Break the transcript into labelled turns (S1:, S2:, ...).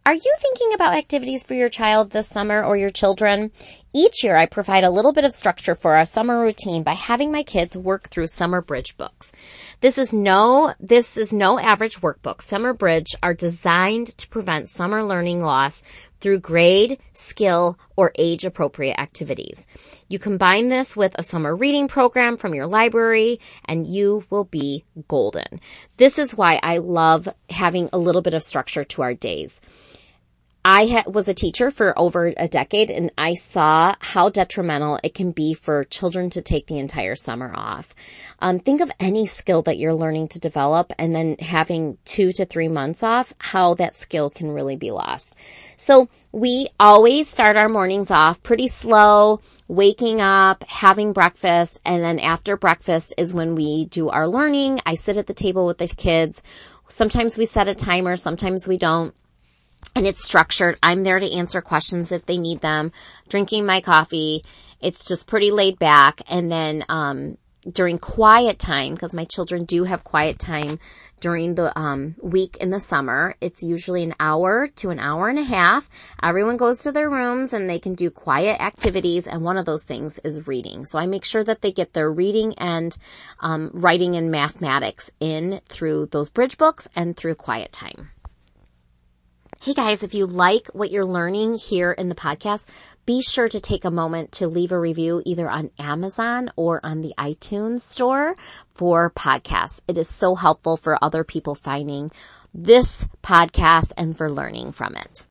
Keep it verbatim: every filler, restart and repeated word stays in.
S1: Are you thinking about activities for your child this summer or your children? Each year I provide a little bit of structure for our summer routine by having my kids work through Summer Bridge books. This is no, this is no average workbook. Summer Bridge are designed to prevent summer learning loss through grade, skill, or age-appropriate activities. You combine this with a summer reading program from your library, and you will be golden. This is why I love having a little bit of structure to our days. I ha- was a teacher for over a decade, and I saw how detrimental it can be for children to take the entire summer off. Um, think of any skill that you're learning to develop and then having two to three months off, how that skill can really be lost. So we always start our mornings off pretty slow, waking up, having breakfast, and then after breakfast is when we do our learning. I sit at the table with the kids. Sometimes we set a timer, sometimes we don't. And it's structured. I'm there to answer questions if they need them, drinking my coffee. It's just pretty laid back. And then um during quiet time, because my children do have quiet time during the um week in the summer, it's usually an hour to an hour and a half. Everyone goes to their rooms and they can do quiet activities, and one of those things is reading. So I make sure that they get their reading and um writing and mathematics in through those bridge books and through quiet time. Hey guys, if you like what you're learning here in the podcast, be sure to take a moment to leave a review either on Amazon or on the iTunes store for podcasts. It is so helpful for other people finding this podcast and for learning from it.